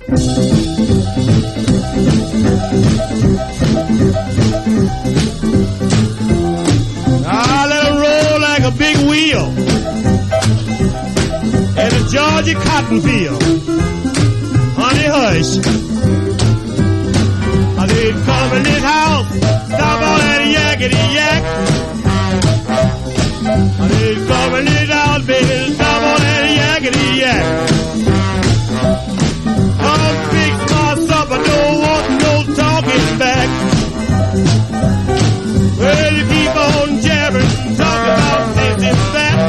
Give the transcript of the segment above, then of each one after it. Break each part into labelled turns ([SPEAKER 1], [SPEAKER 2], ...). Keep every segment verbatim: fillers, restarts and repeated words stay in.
[SPEAKER 1] I let it roll like a big wheel in a Georgia cotton field. Honey, hush. I did come in this house, stop all that yakety yak. I did come in this house, baby, stop all that yakety yak. I'll fix myself, I don't want no talking back. Well, you keep on jabbering, talk about this and that.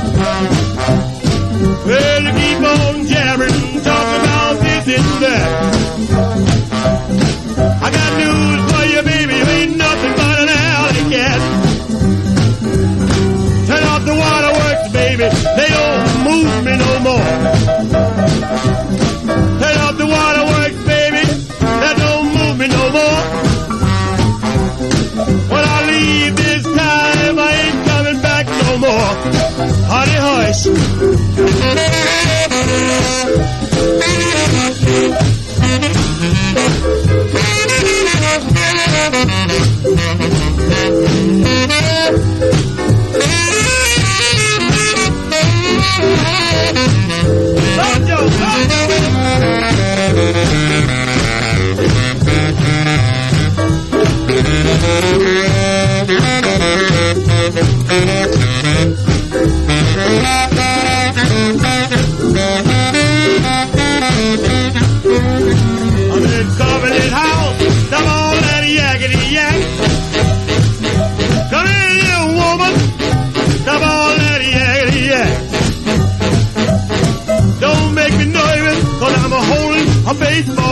[SPEAKER 1] Well, you keep on jabbering, talk about this and that. I got news for you, baby, you ain't nothing but an alley cat. Turn off the waterworks, baby, they don't move me no more. Turn off the waterworks, baby, that don't move me no more. When I leave this time, I ain't coming back no more. Honey, hush. I'm in Covenant House, stop all that yakety yak. Come in here, woman, stop all that yakety yak. Don't make me nervous, cause I'm a holding a baseball